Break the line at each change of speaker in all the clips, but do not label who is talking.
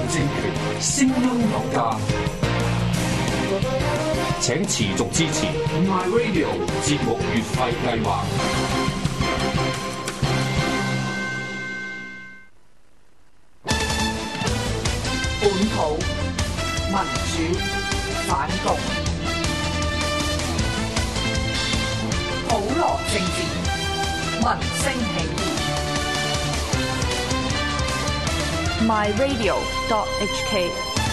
政權，聲音有價，請持續支持 My Radio 節目月費計劃。
本土民主反共，普羅政治，民聲起義。
myradio.hk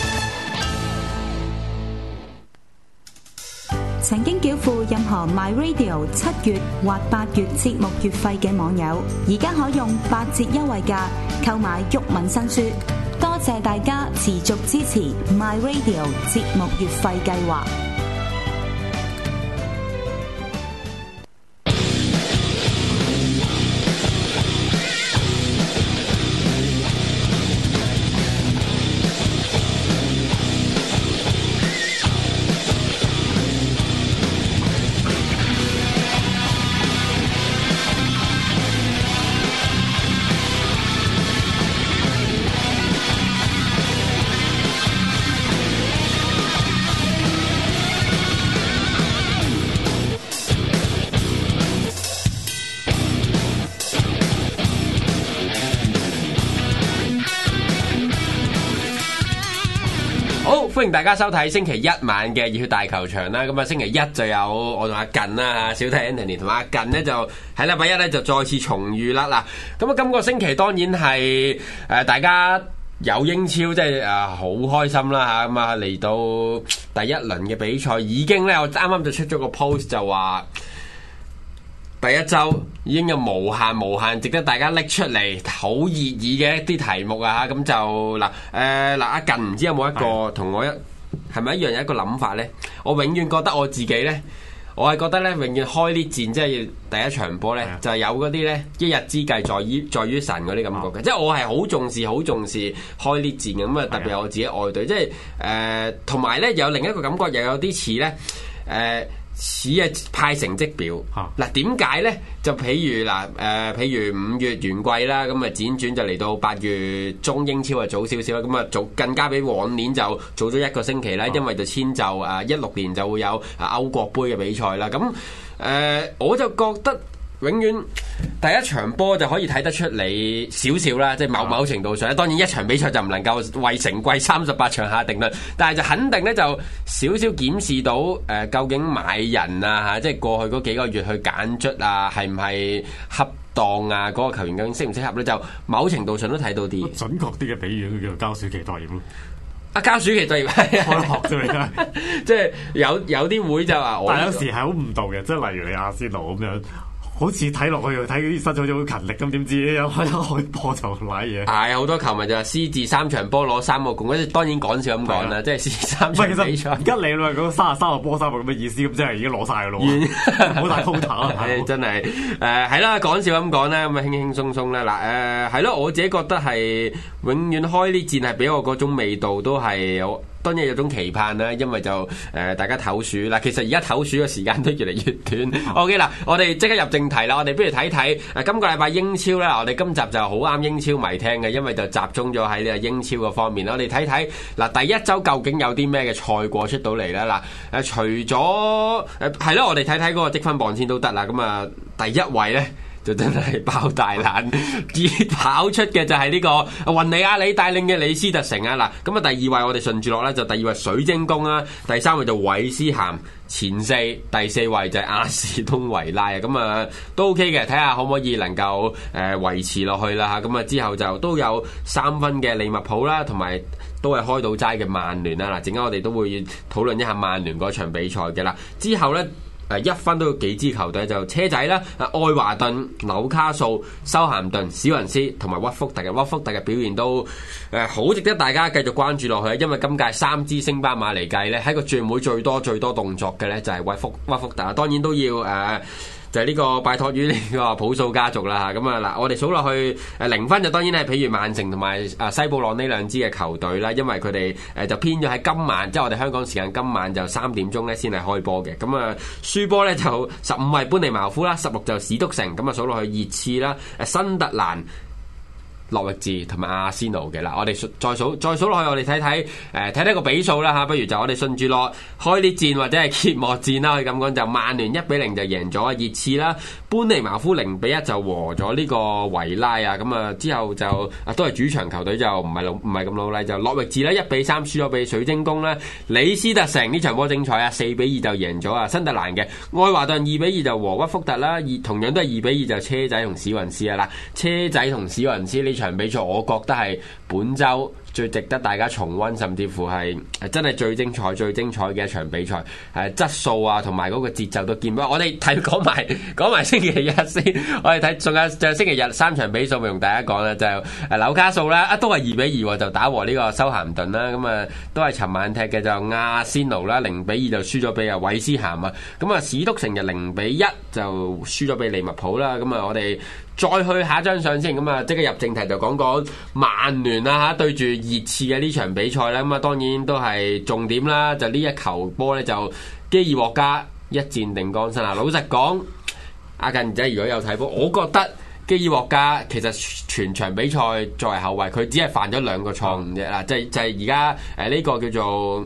曾經繳付任何 MyRadio 7月或8月節目月費嘅網友，而家可用8折優惠價購買毓民新書。多謝大家持續支持 MyRadio 節目月費計劃。
歡迎大家收睇星期一晚嘅熱血大球場啦！咁啊，星期一就有我同阿近啦，小弟 Anthony 同阿近呢就喺禮拜一咧就再次重遇啦嗱！咁啊，今個星期當然係大家有英超，即係好開心啦嚇！咁啊嚟到第一輪嘅比賽已經咧，我啱啱就出咗個 post 就話。第一週已經有無限值得大家拎出嚟好熱議嘅一啲題目啊！咁就嗱阿近唔知有冇一個同我係咪一樣有一個諗法呢？我永遠覺得我自己呢，我係覺得呢，永遠開呢戰即係第一場波呢，就係有嗰啲呢一日之計在於神嗰啲感覺嘅，即係我係好重視開呢戰嘅。咁啊，特別係我自己愛隊，即係同埋呢有另一個感覺，又有啲似呢。似係派成績表嗱，點解咧？就譬如譬如5月完季啦，咁啊輾轉就嚟到8月中，英超啊早少少啦，咁啊早更加比往年就早咗1個星期啦，因為就遷就16年就會有歐國杯嘅比賽啦。咁我就覺得永遠第一場波就可以睇得出你少少啦，即係某程度上咧，當然一場比賽就唔能夠為成季38場下定論，但係就肯定咧就少少檢視到究竟買人啊嚇，即係過去嗰幾個月去揀卒啊，係唔係恰當啊？嗰個球員究竟適唔適合咧？就某程度上都睇到啲
準確啲嘅比喻，叫做交暑期待業咯。
交暑期待業開
學啫嘛，
即係有啲會就話，
但係有時係好誤導嘅，即係例如你阿仙奴咁樣。好似睇落去睇啲新好似好勤力咁，點知一開波就瀨嘢。係
好多球迷就話獅子3場波攞3個冠軍，當然講笑咁講啦，即係獅子3場比賽。
而家你話嗰33個波3個咁嘅意思，咁即係已經攞晒㗎咯喎，好大 quota 啊！
真係係啦，講笑咁講啦，咁啊輕輕鬆鬆啦嗱係咯，我自己覺得係永遠開呢戰係俾我嗰種味道都係有。當然有種期盼啦，因為就大家唞暑嗱，其實而家唞暑嘅時間都越嚟越短。OK 啦，我哋即刻入正題啦，我哋不如睇睇今個禮拜英超啦，我哋今集就好啱英超迷聽嘅，因為就集中咗喺呢個英超嘅方面啦。我哋睇睇嗱，第一週究竟有啲咩嘅賽果出到嚟啦嗱，除咗係咯，我哋睇睇嗰個積分榜先都得啦。咁啊，第一位咧。就真係爆大冷，熱跑出嘅就係呢個雲尼亞里帶領嘅李斯特城啊嗱，咁啊第二位我哋順住落咧，就第二位水晶宮啦，第三位就韋斯咸，前四，第四位就係阿士東維拉啊，咁啊都 OK 嘅，睇下可唔可以能夠維持落去啦嚇，咁啊之後就都有3分嘅利物浦啦，同埋都係開到齋嘅曼聯啦嗱，陣間我哋都會討論一下曼聯嗰場比賽嘅啦，之後咧。1分都有幾支球隊就車仔啦，愛華頓、紐卡素、修咸頓、史雲斯同埋屈福特嘅表現都好值得大家繼續關注落去，因為今屆3支升班馬嚟計咧，喺個轉會最多動作嘅咧就係屈福特，當然都要就係呢個拜託於呢個普素家族啦嚇，咁啊嗱，我哋數落去0分就當然係譬如曼城同埋西布朗呢兩支嘅球隊啦，因為佢哋就偏咗喺今晚，即係我哋香港時間今晚就3點鐘咧先係開波嘅，咁啊輸波咧就15位般尼茅夫啦，16就史篤城，咁啊數落去熱刺啦、新特蘭、 諾域治同埋阿仙奴嘅啦。我哋再數落去，我哋睇個比數啦嚇。不如就我哋順住落開呢戰或者係揭幕戰啦，可以咁講就曼聯1-0就贏咗熱刺啦，般尼茅夫0-1就和咗呢個維拉啊。咁啊之後就都係主場球隊就唔係咁努力，就諾域治咧1-3輸咗俾水晶宮啦。李斯特城呢場波精彩啊，4-2就贏咗啊新特蘭嘅。愛華頓2-2就和屈福特啦，同樣都係2-2就車仔同史雲斯啊。嗱，車仔同史雲斯呢場比賽，我覺得係本週最值得大家重溫，甚至乎係真係最精彩嘅一場比賽。質素啊，同埋嗰個節奏都見到。我哋講埋星期日先，我哋睇仲有星期日3場比數，咪同大家講啦，就紐卡素啦，都係2-2就打和呢個修咸頓啦。咁啊，都係尋晚踢嘅，就阿仙奴啦0-2就輸咗俾韋斯咸啊。咁啊，史篤城就0-1就輸咗俾利物浦啦。咁啊，我哋再去下張相先，咁啊即刻入正題就講曼聯啦嚇對住熱刺嘅呢場比賽咧，咁啊當然都係重點啦，就呢一球波咧就基爾獲加一戰定江山啊！老實講，阿近仔如果有睇波，我覺得基爾獲加其實全場比賽作為後衞，佢只係犯咗2個錯誤啫啦，就係而家呢個叫做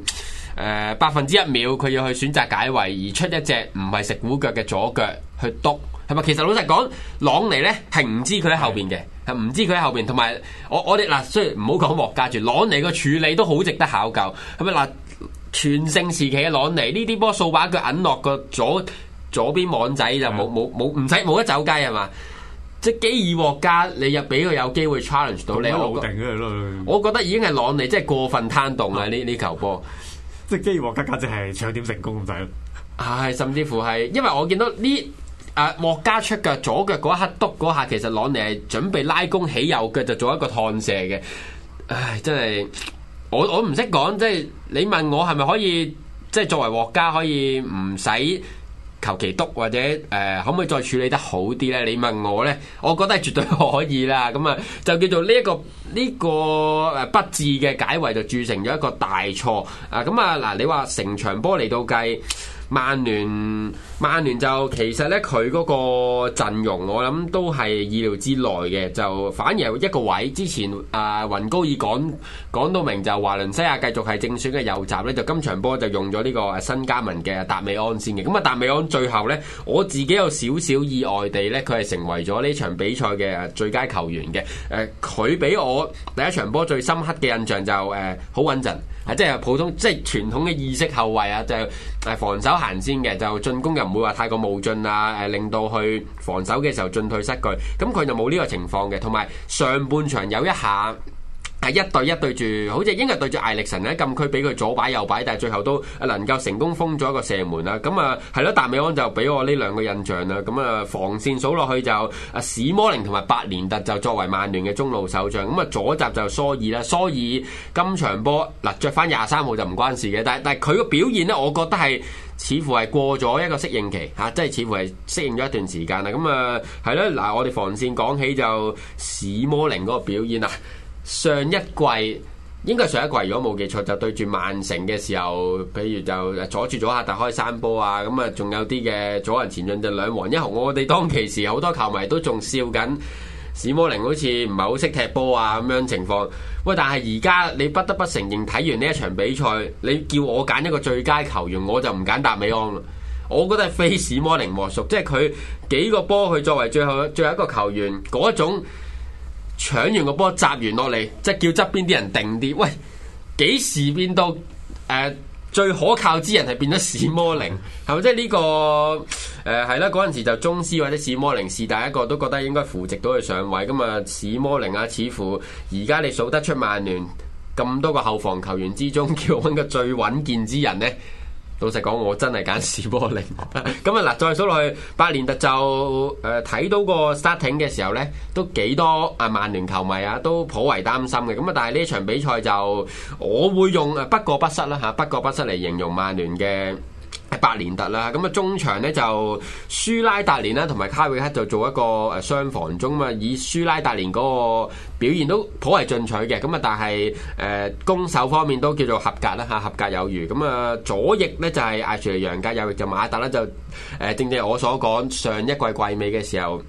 1%秒，佢要去選擇解圍而出一隻唔係食糊腳嘅左腳去篤。係咪？其實老實講，朗尼咧係唔知佢喺後邊嘅，係唔知佢喺後邊。同埋我哋嗱，雖然唔好講獲加住，朗尼個處理都好值得考究。係咪嗱？全盛時期嘅朗尼呢啲波掃把腳揞落個左邊網仔就冇得走雞係嘛？即係基爾獲加，你又俾佢有機會 challenge 到你，我覺得已經係朗尼即係過分攤動啦呢球波。
即係基爾獲加簡直係搶點成功咁滯咯。係，
甚至乎係因為我見到呢。獲加出腳左腳嗰一刻篤嗰下，其實朗尼係準備拉弓起右腳就做一個趟射嘅。唉，真係我唔識講，即係你問我係咪可以即係作為獲加可以唔使求其篤或者可唔可以再處理得好啲咧？你問我咧，我覺得係絕對可以啦。咁啊就叫做呢個不智嘅解圍就鑄成咗一個大錯啊！咁啊嗱，你話成場波嚟到計。曼聯就其實咧佢嗰個陣容我諗都係意料之內嘅，就反而有一個位之前雲高爾講到明就華倫西亞繼續係正選嘅右閘咧，就今場波就用咗呢個新加盟嘅達美安先嘅。咁啊達美安最後咧我自己有少少意外地咧，佢係成為咗呢場比賽嘅最佳球員嘅。佢俾我第一場波最深刻嘅印象就好穩陣。即係普通，即係傳統嘅意式後衞啊，就防守行先嘅，就進攻又唔會話太過冒進啊，令到去防守嘅時候進退失據。咁佢就冇呢個情況嘅，同埋上半場有一下係1對1對住，好似應該對住艾力神喺禁區俾佢左擺右擺，但係最後都能夠成功封咗一個射門啦。咁啊係咯，達美安就俾我呢2個印象啦。咁啊防線數落去就史摩寧同埋白連特就作為曼聯嘅中路守將。咁啊左閘就蘇爾啦，蘇爾今場波嗱着翻23號就唔關事嘅，但係佢個表現咧，我覺得係似乎係過咗一個適應期嚇，即係似乎係適應咗一段時間啦。咁啊係咯，嗱我哋防線講起就史摩寧嗰個表現啊。上一季應該係上一季，如果冇記錯，就對住曼城嘅時候，譬如就阻住咗下突開3波啊，咁啊仲有啲嘅阻人前進就2黃1紅。我哋當其時好多球迷都仲笑緊史摩寧好似唔係好識踢波啊咁樣情況。喂，但係而家你不得不承認，睇完呢一場比賽，你叫我揀一個最佳球員，我就唔揀達美安啦。我覺得係非史摩寧莫屬，即係佢幾個波佢作為最後一個球員嗰種。搶完個波，閘完落嚟，即係叫側邊啲人定啲。喂，幾時變到最可靠之人係變咗史摩寧？係咪即係呢個係啦？嗰陣時就宗師或者史摩寧是第一個都覺得應該扶植到佢上位。咁啊，史摩寧啊，似乎而家你數得出曼聯咁多個後防球員之中，叫揾個最穩健之人呢？老實講，我真係揀史摩寧。咁啊嗱，再數落去，白連特就睇到個 starting 嘅時候咧，都幾多曼聯球迷啊，都頗為擔心嘅。咁啊，但係呢一場比賽就我會用不過不失啦嚇，不過不失嚟形容曼聯嘅白連特啦。咁啊，中場咧就舒拉達連啦，同埋卡維克就做一個雙防中啊，以舒拉達連嗰個表現都頗為進取嘅。咁啊，但係攻守方面都叫做合格啦嚇，合格有餘。咁啊，左翼咧就係艾殊利楊格，右翼就馬特啦，就正如我所講，上一季季尾嘅時候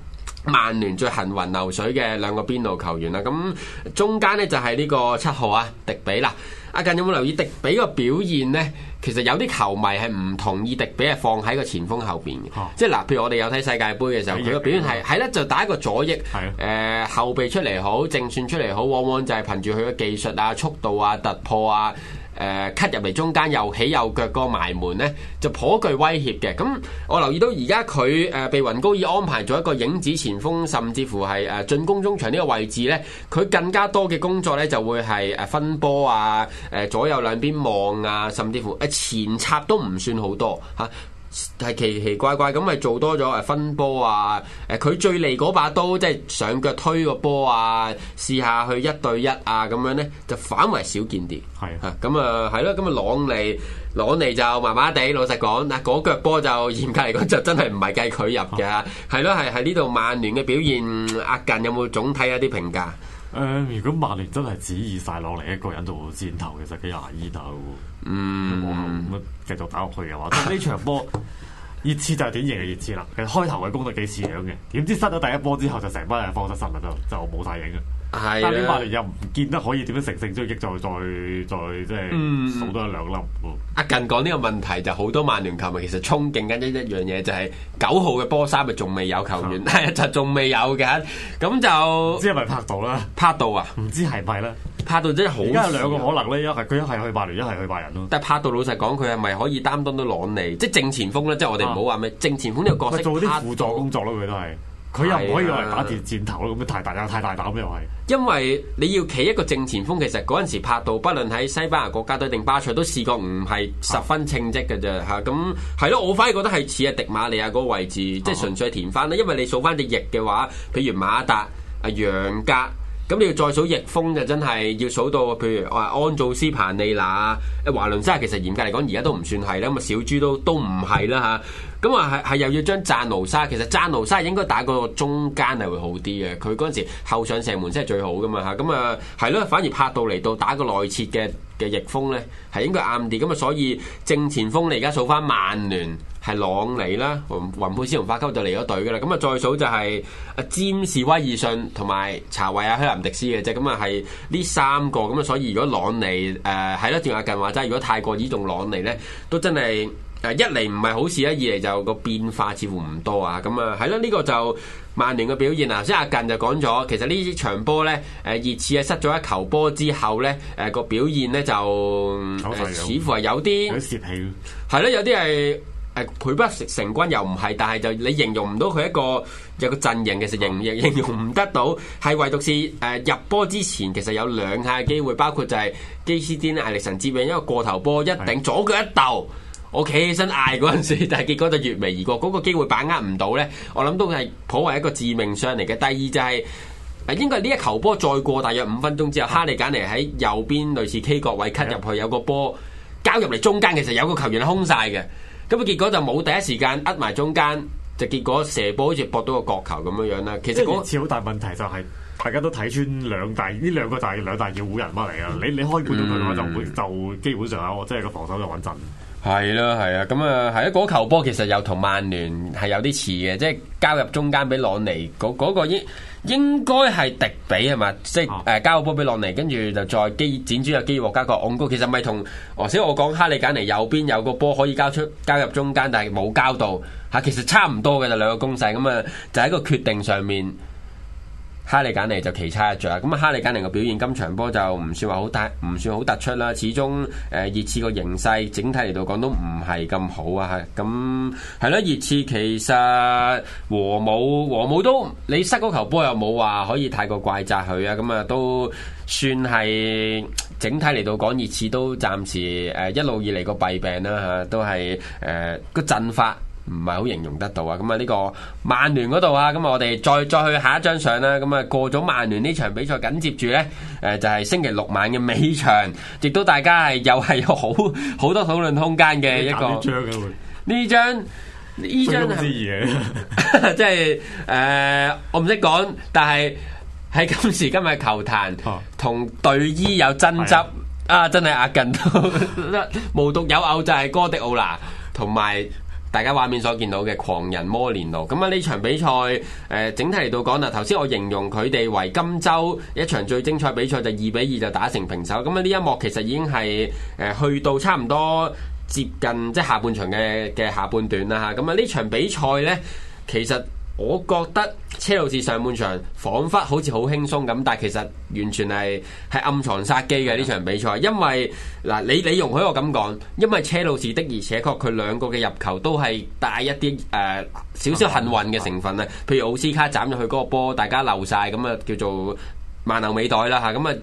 曼聯最行雲流水嘅兩個邊路球員啦。咁中間咧就係呢個7號啊，迪比啦。阿近有冇留意迪比個表現呢？其實有啲球迷係唔同意迪比係放喺個前鋒後邊嘅，即係嗱，譬如我哋有睇世界盃嘅時候，佢個表現係咧就打一個左翼，後備出嚟好，正選出嚟好，往往就係憑住佢嘅技術啊、速度啊、突破啊。cut 入嚟中間又起右腳個埋門呢，就頗具威脅嘅。咁我留意到而家佢被雲高爾安排做一個影子前鋒，甚至乎係進攻中場呢個位置呢，佢更加多嘅工作呢，就會係分波啊、左右兩邊望啊，甚至乎前插都唔算好多嚇。係奇奇怪怪咁咪做多咗分波啊！佢最利嗰把刀即係上腳推個波啊，試下去1對1啊咁樣咧，就反為少見啲。係咁啊，係咯，咁啊朗尼就麻麻地，老實講嗱，嗰腳波就嚴格嚟講就真係唔係計佢入嘅，係咯，係呢度曼聯嘅表現，阿近有冇總體一啲評價？
如果曼聯真係只以晒落嚟一個人做箭頭，其實幾牙醫頭。咁繼續打落去嘅話，但係呢場波熱刺就係典型嘅熱刺啦。其實開頭嘅攻得幾似樣嘅，點知失咗第一波之後就成班人放失神啦，就冇晒影嘅。但係曼聯又唔見得可以點樣乘勝追擊，再即係數多一兩粒。
阿近講呢個問題就好多曼聯球迷其實憧憬緊一樣嘢，就係9號嘅波衫咪仲未有球員，係就仲未有嘅。咁就唔
知係咪拍到啦？
拍到啊？
唔知係咪咧？
拍到真係好。而
家有兩個可能咧，一係去曼聯，一係去拜仁咯。
但係拍到老實講，佢係咪可以擔當到朗尼？即係正前鋒咧，即係我哋唔好話咩正前鋒呢個角色，
做啲輔助工作咯，佢都係。佢又唔可以用嚟打箭頭咯，咁樣太大膽又係。
因為你要企一個正前鋒，其實嗰陣時拍到，不論喺西班牙國家隊定巴塞都試過，唔係十分稱職嘅啫嚇。咁係咯，我反而覺得係似係迪馬利亞嗰個位置，即係純粹填翻啦。因為你數翻隻翼嘅話，譬如馬達、楊格。咁你要再數翼鋒就真係要數到，譬如安祖斯、彭利拿、華倫西，其實嚴格嚟講而家都唔算係啦，咁啊小豬都唔係啦嚇。咁啊係又要將贊奴沙，其實贊奴沙應該打個中間係會好啲嘅，佢嗰陣時後上射門先係最好噶嘛嚇。咁啊係咯，反而拍到嚟到打個內切嘅翼鋒咧係應該啱啲。咁啊所以正前鋒你而家數翻曼聯係朗尼啦，雲佩斯同法溝就離咗隊噶啦。咁啊再數就係詹士、威爾遜同埋查維亞、希林迪斯嘅啫。咁啊係呢3個。咁啊所以如果朗尼係咯，正阿近話齋，如果太過倚重朗尼咧，都真係一嚟唔係好事啦，二嚟就個變化似乎唔多啊。咁啊係咯，呢個就曼聯嘅表現啊。即係阿近就講咗，其實呢場波咧熱刺係失咗一球波之後咧個表現咧就似乎係有啲
泄氣，
係咯，有啲係。倍不成軍又唔係，但係就你形容唔到佢有個陣型，其實形容唔得到，係唯獨是入波之前其實有2下嘅機會，包括就係基斯甸艾力神接應一個過頭波一頂左腳一竇，我企起身嗌嗰陣時，但係結果就越微而過，嗰個機會把握唔到咧，我諗都係頗為一個致命傷嚟嘅。第二就係應該呢一球波再過大約5分鐘之後，哈利簡尼喺右邊類似 K 角位 cut 入去，有個波交入嚟中間，其實有個球員係空晒嘅。咁啊，結果就冇第一時間扼埋中間，就結果射波好似搏到個角球咁樣樣啦。其實嗰次
好大問題就係大家都睇穿呢兩個就係兩大叫虎人乜嚟啊！你開半到佢嘅話就基本上啊，即係個防守就穩陣。
係啦，係啊，咁啊，係啊，嗰球波其實又同曼聯係有啲似嘅，即係交入中間俾朗尼嗰個應該係迪比係嘛？即係交個波俾朗尼，跟住就再輾轉有基獲加個昂高，其實咪同頭先我講哈利簡尼右邊有個波可以交入中間，但係冇交到嚇，其實差唔多嘅就兩個攻勢，咁啊就喺個決定上面。哈利簡尼就奇差一著啦，咁啊哈利簡尼嘅表現今場波就唔算話唔算好突出啦，始終熱刺個形勢整體嚟到講都唔係咁好啊，咁係咯，熱刺其實和姆都你失嗰球波又冇話可以太過怪責佢啊，咁啊都算係整體嚟到講熱刺都暫時一路以嚟個弊病啦嚇，都係個陣法。唔係好形容得到啊！咁啊呢個曼聯嗰度啊，咁啊我哋再去下一張相啦。咁啊過咗曼聯呢場比賽，緊接住呢，就係星期6晚嘅尾場，亦都大家係又係有好多討論空間嘅一個呢張即係我唔識講，但係喺今時今日球壇同隊醫有爭執啊！真係阿近都無獨有偶，就係哥迪奧拿同埋大家畫面所見到嘅狂人摩連奴。咁啊呢場比賽整體嚟到講啦，頭先我形容佢哋為今週一場最精彩比賽就2-2就打成平手。咁啊呢一幕其實已經係去到差唔多接近即係下半場嘅下半段啦嚇。咁啊呢場比賽呢，其實我覺得車路士上半場彷彿好似好輕鬆咁，但係其實完全係暗藏殺機嘅呢場比賽。因為嗱，你容許我咁講，因為車路士的而且確佢兩個嘅入球都係帶一啲少少幸運嘅成分啊。譬如奧斯卡斬咗佢嗰個波，大家漏晒，咁啊叫做萬能尾袋啦嚇。咁啊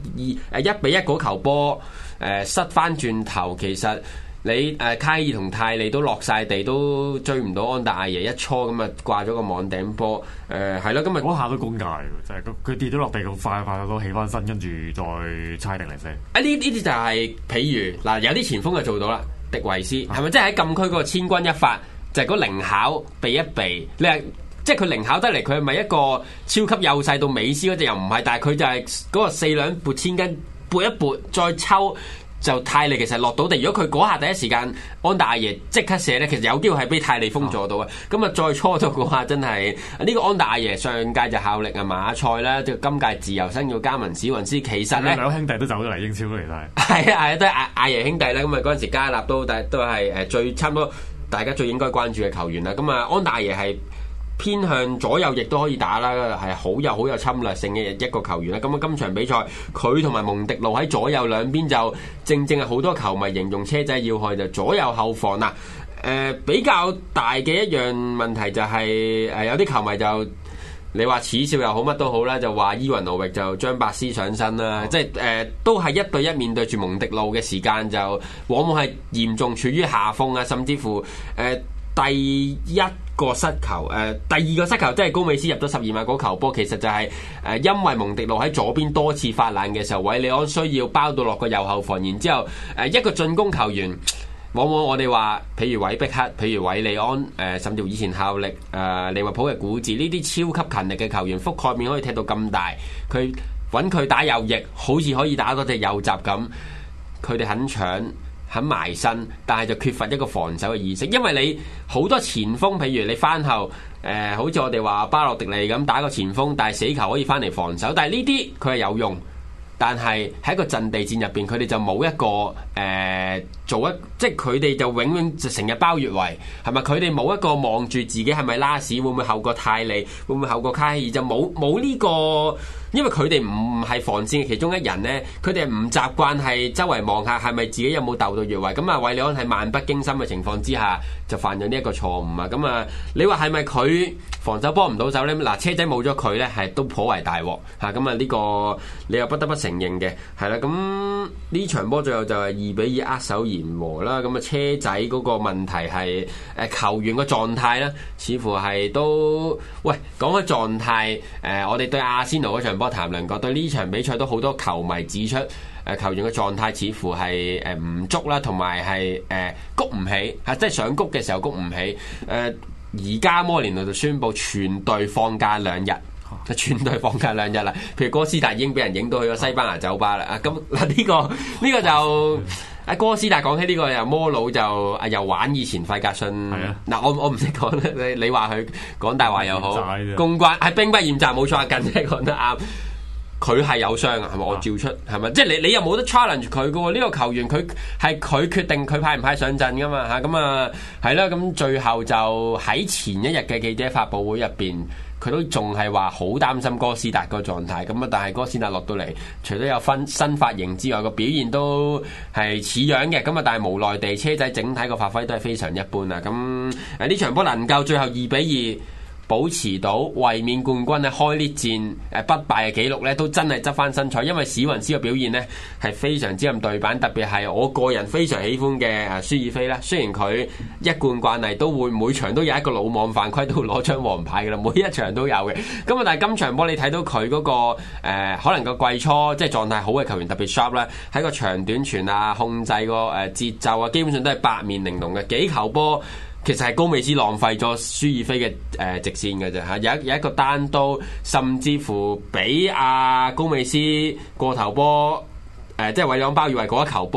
1-1嗰球波失翻轉頭，其實你卡爾同泰利都落晒地，都追唔到安達阿爺一搓，咁啊掛咗個網頂波。係咯，今日
嗰下都公界喎，就係佢跌咗落地咁快都起翻身，跟住再猜定嚟射。
呢啲就係譬如嗱，有啲前鋒就做到啦，迪維斯係咪即係喺禁區嗰個千鈞一發，就係嗰靈巧避一避。你係即係佢靈巧得嚟，佢係咪一個超級幼細到美斯嗰隻又唔係？但係佢就係嗰個四兩撥千斤撥一撥再抽。就泰利其實落到地，如果佢嗰下第一時間安達阿爺即刻射咧，其實有機會係俾泰利封咗到嘅。咁啊再搓到嗰下真係呢個安達阿爺上屆就效力啊馬賽啦，即係今屆自由身要加盟史雲斯，其實咧
兩兄弟都走咗嚟英超嚟睇。
係啊，都係阿爺兄弟啦。咁啊嗰陣時加納都係最差唔多大家最應該關注嘅球員啦。咁啊安達阿爺係偏向左右亦都可以打啦，係好有侵略性嘅一個球員啦。咁啊，今場比賽佢同埋蒙迪路喺左右兩邊就正係好多球迷形容車仔要害就左右後防啦。比較大嘅一樣問題就係有啲球迷就你話恥笑又好乜都好啦，就話伊雲奴域就張伯斯上身啦，即係都係1對1面對住蒙迪路嘅時間就往往係嚴重處於下風啊，甚至乎第一個失球，第二個失球即係高美斯入咗12碼嗰球波，其實就係因為蒙迪路喺左邊多次發難嘅時候，韋利安需要包到落個右後防，然之後一個進攻球員，往往我哋話，譬如韋碧克，譬如韋利安，甚至乎以前效力利物浦嘅古治，呢啲超級勤力嘅球員，覆蓋面可以踢到咁大，佢揾佢打右翼，好似可以打多隻右閘咁，佢哋肯搶。很埋身，但係就缺乏一個防守嘅意識，因為你好多前鋒，譬如你翻後，好似我哋話巴洛迪利咁打個前鋒，但係死球可以翻嚟防守，但係呢啲佢係有用，但係喺一個陣地戰入邊，佢哋就冇一個即係佢哋就永遠就成日包越圍，係咪？佢哋冇一個望住自己係咪拉屎，會唔會後過泰利，會唔會後過卡希爾，就冇呢個。因為佢哋唔係防線嘅其中一人呢，佢哋唔習慣係周圍望下係咪自己有冇鬥到越位，咁啊韋利安係漫不經心嘅情況之下就犯咗呢一個錯誤啊！咁啊，你話係咪佢防守幫唔到手呢？嗱，車仔冇咗佢呢，係都頗為大鑊嚇，咁啊呢個你又不得不承認嘅，係啦，咁呢場波最後就係2-2握手言和啦，咁啊車仔嗰個問題係球員個狀態啦，似乎係都喂講開狀態，我哋對阿仙奴嗰場波談論過，對呢場比賽都好多球迷指出，球員嘅狀態似乎係唔足啦，同埋係谷唔起，即係想谷嘅時候谷唔起。而家摩連奴就宣布全隊放假2日，全隊放假2日啦。譬如哥斯達已經俾人影到去咗西班牙酒吧啦。咁嗱呢個就阿哥斯達講起呢個又摩魯就又玩以前費格遜。嗱我唔識講咧，你話佢講大話又好，公關係兵不厭詐冇錯，阿近姐講得啱。佢係有傷啊，係咪？我照出係咪？即係你又冇得 challenge 佢嘅喎？呢個球員佢係佢決定佢派唔派上陣噶嘛嚇？咁啊係啦，咁最後就喺前一日嘅記者發佈會入邊，佢都仲係話好擔心哥斯達個狀態。咁啊，但係哥斯達落到嚟，除咗有新髮型之外，個表現都係似樣嘅。咁啊，但係無奈地車仔整體個發揮都係非常一般啊。咁呢場波能夠最後2-2。保持到衛冕冠軍咧開呢戰不敗嘅紀錄咧，都真係執翻身彩，因為史雲斯嘅表現咧係非常之咁對版，特別係我個人非常喜歡嘅舒爾菲啦。雖然佢一貫慣例都會每場都有一個魯莽犯規，都會攞張黃牌嘅啦，每一場都有嘅。咁啊，但係今場波你睇到佢嗰個可能個季初即係狀態好嘅球員，特別 sharp 啦，喺個長短傳啊、控制個節奏啊，基本上都係八面玲瓏嘅幾球波。其實係高美斯浪費咗舒爾菲嘅直線嘅啫嚇，有一個單刀，甚至乎俾阿高美斯過頭波，即係韋朗鮑以為嗰一球波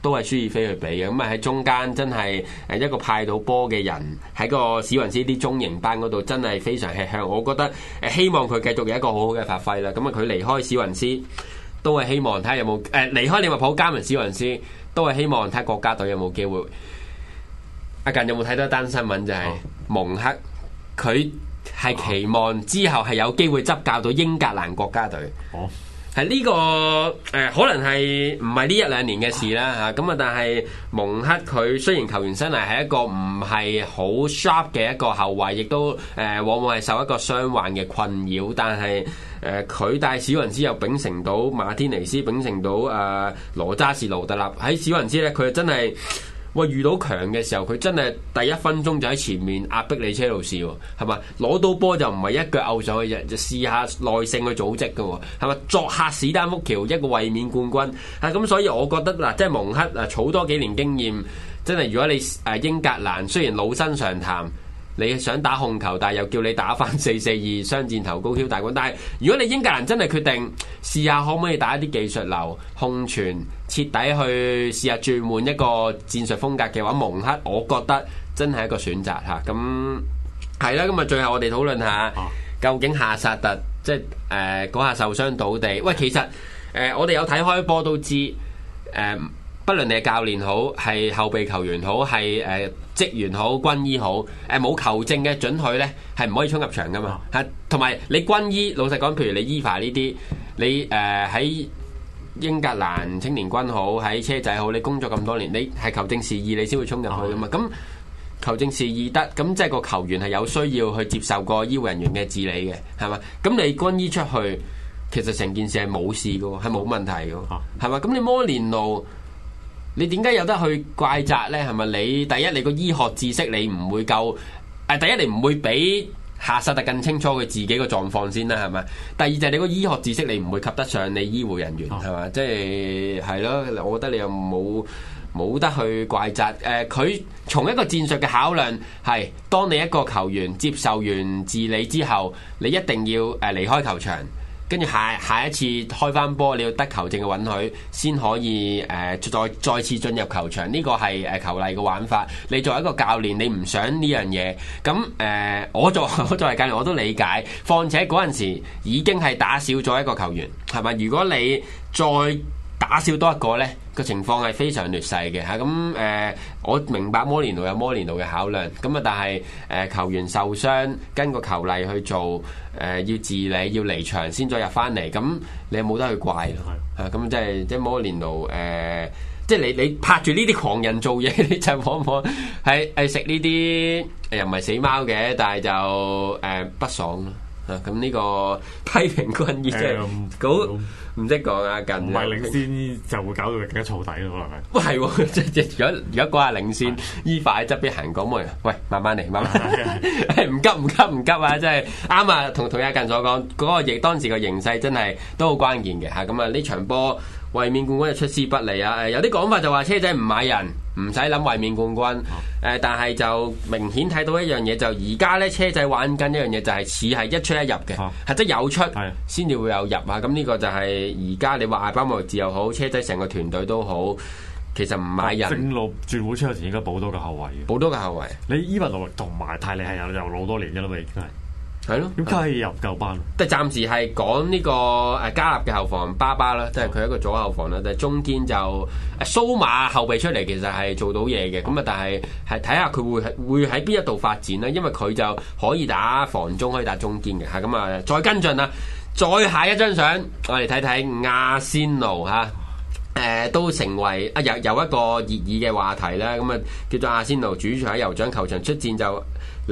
都係舒爾菲去比嘅。咁啊喺中間真係一個派到波嘅人喺個史雲斯啲中型班嗰度真係非常吃香。我覺得希望佢繼續有一個好好嘅發揮啦。咁啊佢離開史雲斯都係希望睇下有冇離開利物浦加盟史雲斯都係希望睇下國家隊有冇機會。阿近有冇睇到一單新聞就係、蒙克佢係期望之後係有機會執教到英格蘭國家隊。係呢、個可能係唔係呢一兩年嘅事啦嚇，咁但係蒙克佢雖然球員生涯係一個唔係好 sharp 嘅一個後衞，亦都往往係受一個傷患嘅困擾，但係佢帶史雲斯又秉承到馬天尼斯，秉承到羅渣士盧特納喺史雲斯咧，佢真係。喂，遇到強嘅時候，佢真係第一分鐘就喺前面壓迫你車路士喎，係嘛？攞到波就唔係一腳勾上去，就試下耐性去組織嘅喎，係嘛？作客史丹福橋一個衛冕冠軍，咁所以我覺得嗱，即係蒙克儲多幾年經驗，真係如果你英格蘭雖然老生常談。你想打控球，但係又叫你打翻4-4-2雙箭頭高挑大軍。但係如果你英格蘭真係決定試下可唔可以打一啲技術流控傳，徹底去試下轉換一個戰術風格嘅話，蒙克我覺得真係一個選擇嚇。咁係啦，咁啊最後我哋討論下究竟夏薩特即係嗰下受傷倒地。喂，其實我哋有睇開波都知不論你係教練好，係後備球員好，係職員好，軍醫好，冇球證嘅准許咧，係唔可以衝入場噶嘛嚇。同埋你軍醫，老實講，譬如你伊凡呢啲，你喺英格蘭青年軍好，喺車仔好，你工作咁多年，你係球證示意，你先會衝入去噶嘛。咁球證示意得，咁即係個球員係有需要去接受個醫護人員嘅治理嘅，係嘛？咁你軍醫出去，其實成件事係冇事嘅喎，係冇問題嘅喎，係嘛？咁你摩連奴。你點解有得去怪責呢？係咪你第一你個醫學知識你唔會夠？第一你唔會比夏薩特更清楚佢自己個狀況先啦，係咪？第二就係你個醫學知識你唔會及得上你醫護人員，係嘛？即係咯，我覺得你又冇得去怪責。佢從一個戰術嘅考量係，當你一個球員接受完治理之後，你一定要離開球場。跟住下一次開翻波，你要得球證嘅允許，先可以再次進入球場。呢個係球例嘅玩法。你作為一個教練，你唔想呢樣嘢，咁我作為教練我都理解。況且嗰陣時已經係打少咗一個球員，係咪？如果你再打少多一個呢，個情況係非常劣勢嘅嚇。咁我明白摩連奴有摩連奴嘅考量，咁啊，但係球員受傷跟個球例去做。要治理要離場先再入翻嚟，咁你有冇得去怪咯？咁即係摩連奴即係你拍住呢啲狂人做嘢，你就往往係食呢啲又唔係死貓嘅，但係就不爽咯。咁呢個批評軍醫即係好唔識講啊！近
唔係領先就會搞到更加燥底咯，係咪？
喂，係即係如果嗰下領先，依法喺側邊行講，喂，慢慢嚟，慢慢嚟，唔急啊！真係啱啊！同阿近所講嗰個當時個形勢真係都好關鍵嘅嚇。咁啊呢場波衛冕冠軍就出師不利啊！有啲講法就話車仔唔買人，唔使諗衛冕冠軍。但係就明顯睇到一樣嘢，就而家咧車仔玩緊一樣嘢，就係似係一出一入嘅，係即係有出先至會有入啊！咁呢個就係而家你話艾巴莫治又好，車仔成個團隊都好，其實唔買人。正路
轉會窗前應該補多個後衞嘅，
補多個後衞。你
伊文諾同埋泰利係有老多年嘅啦嘛，已經係。
係咯，
點解入夠班？
即係暫時係講呢個加納嘅後防巴巴啦，即係佢一個左後防啦。但係中堅就蘇馬後備出嚟，其實係做到嘢嘅。咁啊，但係睇下佢會喺邊一度發展咧？因為佢就可以打防中，可以打中堅嘅嚇。咁啊，再跟進啦，再下一張相，我哋睇睇阿仙奴嚇。都成為有一個熱議嘅話題啦。咁啊，叫做阿仙奴主場喺酋長球場出戰就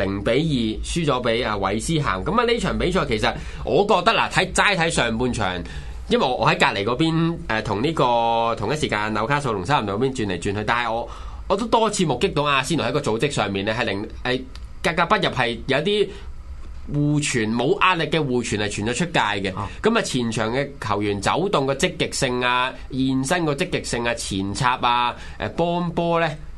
0-2輸咗俾韋斯咸。咁啊呢場比賽其實我覺得嗱，齋睇上半場，因為我喺隔離嗰邊同呢個同一時間紐卡素同修咸頓嗰邊轉嚟轉去，但係我都多次目擊到阿仙奴喺個組織上面咧係格格不入，係有啲互傳冇壓力嘅互傳係傳咗出界嘅。咁啊前場嘅球員走動嘅積極性啊、現身個積極性啊、前插啊、幫波咧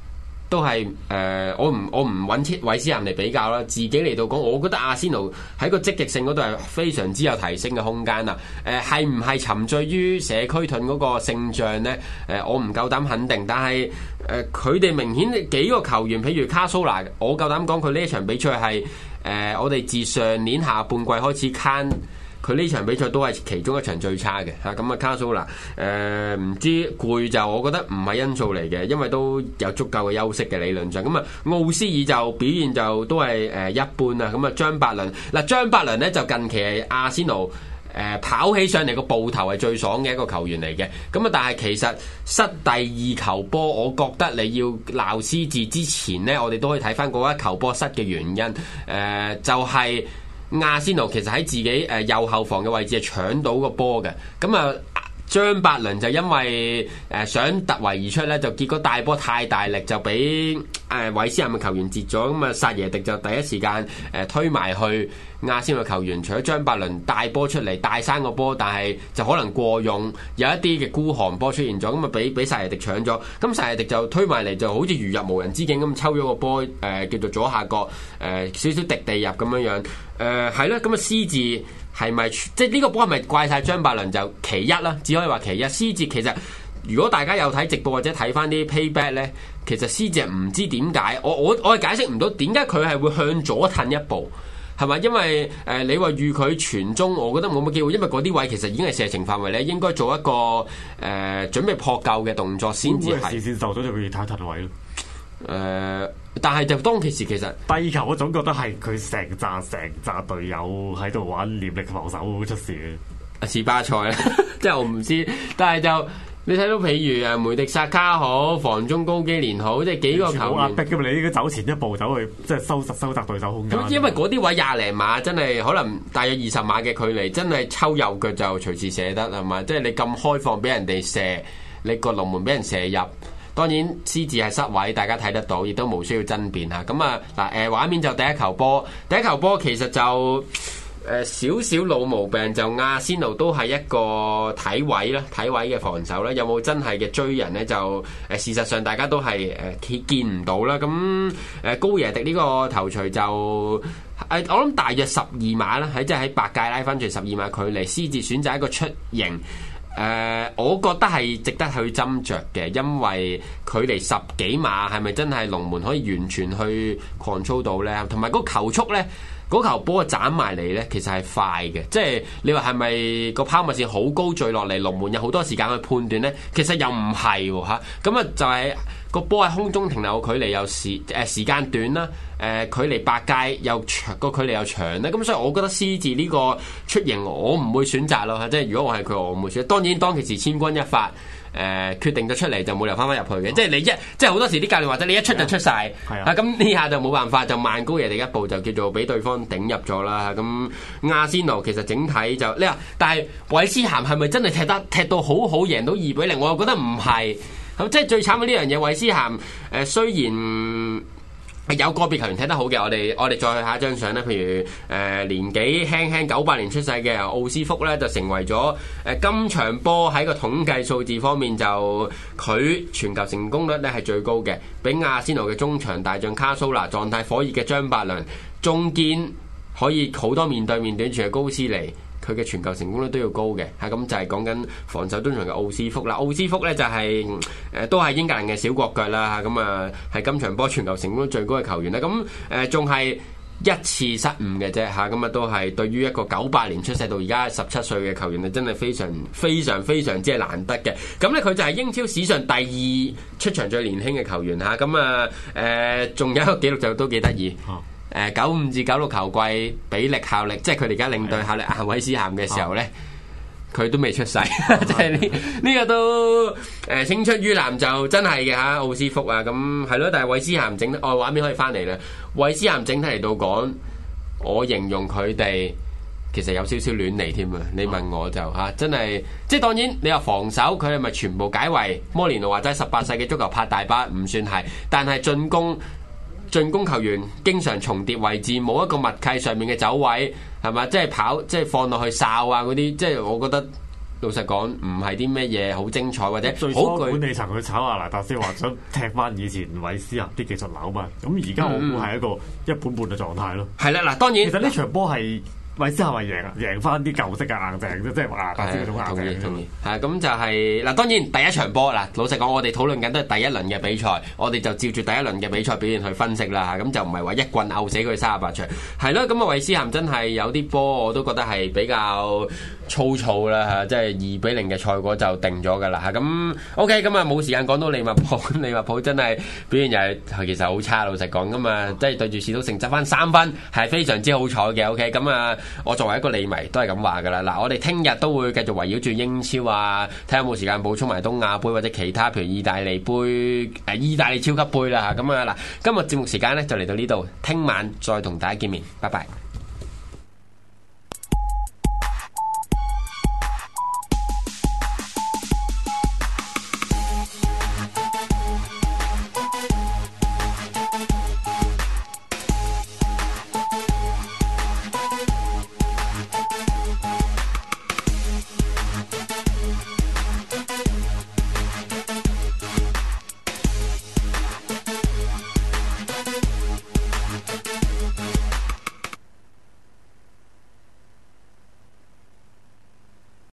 都係我唔揾韋斯咸嚟比較啦，自己嚟到講，我覺得阿仙奴喺個積極性嗰度係非常之有提升嘅空間啊！係唔係沉醉於社區盾嗰個勝仗呢？我唔夠膽肯定，但係佢哋明顯幾個球員，譬如卡蘇拿，我夠膽講佢呢一場比賽係我哋自上年下半季開始慳。佢呢場比賽都係其中一場最差嘅嚇，咁卡蘇拿唔知攰就我覺得唔係因素嚟嘅，因為都有足夠嘅休息嘅理論上。咁奧斯爾就表現就都係一般啦。咁張伯倫張伯倫咧就近期係阿仙奴跑起上嚟個步頭係最爽嘅一個球員嚟嘅。咁但係其實失第二球波，我覺得你要鬧斯治之前呢，我哋都可以睇翻嗰一球波失嘅原因，就係。阿仙奴其實喺自己右後防嘅位置係搶到個波嘅，咁張伯倫就因為想突圍而出咧，就結果大波太大力就俾韋斯咸嘅球員截咗，咁薩耶迪就第一時間推埋去阿仙奴嘅球員，除咗張伯倫大波出嚟大生個波，但係就可能過用，有一啲嘅孤寒波出現咗，咁俾薩耶迪搶咗，咁薩耶迪就推埋嚟就好似如入無人之境咁抽咗個波，叫做左下角少少滴地入咁樣樣，係啦，咁斯治。係咪即係呢個波係咪怪晒張伯倫就其一啦？只可以話其一。斯治其實如果大家有睇直播或者睇翻啲 payback 咧，其實斯治唔知點解，我係解釋唔到點解佢係會向左褪一步，係咪？因為你話預佢傳中，我覺得冇乜機會，因為嗰啲位其實已經係射程範圍咧，應該做一個準備撲救嘅動作先至係。
視線受咗就會褪位咯。
但係就當其時其實
第二球我總覺得係佢成紮隊友喺度玩黏力防守出事嘅，
似巴塞啦，即係我唔知，但係就你睇到譬如梅迪薩卡好，防中高基連好，即係幾個球員
冇壓迫㗎嘛，你應該走前一步走去即係收窄對手空間。
咁因為嗰啲位廿零碼真係可能大約20碼嘅距離，真係抽右腳就隨時射得係嘛？即係你咁開放俾人哋射，你個龍門俾人射入。當然，斯治係失位，大家睇得到，亦都冇需要爭辯嚇。咁畫面就第一球波其實就少少老毛病，就阿仙奴都係一個體位嘅防守啦。有冇真係嘅追人呢？就事實上大家都係見唔到啦。咁高耶迪呢個頭槌就我諗大約12碼啦，喺白界拉翻住12碼距離，斯治選擇一個出營。我覺得係值得去斟酌嘅，因為距離10幾碼係咪真係龍門可以完全去 control 到呢？同埋嗰個球速呢，嗰球波斬埋嚟呢，其實係快嘅。即係你話係咪個拋物線好高墜落嚟，龍門有好多時間去判斷呢？其實又唔係喎嚇。咁就係個波喺空中停留嘅距離又時間短啦。距離白界又長，個距離又長咧，咁所以我覺得斯治呢個出營我唔會選擇咯，即係如果我係佢，我唔會選擇。當然當其時千鈞一髮，決定咗出嚟就冇理由翻返入去嘅，即係你即係好多時啲教練話齋你一出就出晒，咁呢下就冇辦法，就慢高人哋一步就叫做俾對方頂入咗啦。咁阿仙奴其實整體就你話，但係韋斯咸係咪真係踢到好好贏到2-0？我又覺得唔係，咁即係最慘嘅呢樣嘢。韋斯咸雖然有個別球員踢得好嘅，我哋再去下一張相咧。譬如年紀輕98年出世嘅奧斯福咧，就成為咗今場波喺個統計數字方面就佢傳球成功率咧係最高嘅，比阿仙奴嘅中場大將卡蘇拿、狀態火熱嘅張伯倫、中堅可以好多面對面短傳嘅高斯尼，佢嘅傳球成功率都要高嘅，咁就係講緊防守中場嘅奧斯福啦。奧斯福咧就係、都係英格蘭嘅小國腳啦，咁係今場波傳球成功率最高嘅球員啦。咁仲係一次失誤嘅啫，咁都係對於一個98年出世到而家17歲嘅球員，真係非常非常非常之係難得嘅。咁咧佢就係英超史上第2出場最年輕嘅球員嚇，仲有一個紀錄就都幾得意。95至96球季比力效力，即係佢哋而家領隊效力阿韋斯咸嘅時候咧，佢都未出世，即係呢個都青出於藍就真係嘅嚇。奧斯福啊，咁係咯，但係韋斯咸整畫面可以翻嚟啦。韋斯咸整體嚟到講，我形容佢哋其實有少少亂嚟添啊！你問我就真係即係當然你話防守佢係咪全部解圍？摩連奴話齋18世紀足球拍大巴唔算係，但係進攻球員經常重疊位置，冇一個默契上面嘅走位係嘛？即係跑即係放落去哨啊嗰啲，即係我覺得老實講唔係啲咩嘢好精彩或者
最初管理層去炒阿拿達斯話想踢翻以前韋斯咸啲技術流嘛，咁而家我估係一個一半半嘅狀態咯。
係啦，嗱當然
其實呢場波係。韋斯咸係贏翻啲舊式嘅硬淨啫，即係話大師嗰種硬淨。
同意。係咁就係嗱，當然第一場波嗱，老實講，我哋討論緊都係第一輪嘅比賽，我哋就照住第一輪嘅比賽表現去分析啦嚇，咁就唔係話一棍毆死佢38場。係咯，咁啊韋斯咸真係有啲波我都覺得係比較粗糙啦嚇，即係2-0嘅賽果就定咗㗎啦嚇。咁 OK，咁啊冇時間講到利物浦，利物浦真係表現又係其實好差，老實講咁啊，即係對住史篤城執翻3分係非常之好彩嘅。OK，咁啊。我作為一個利迷都係咁話㗎啦，嗱我哋聽日都會繼續圍繞住英超啊，睇下有冇時間補充埋東亞杯或者其他譬如意大利杯、意大利超級杯啦嚇，咁啊嗱，今日節目時間咧就嚟到呢度，聽晚再同大家見面，拜拜。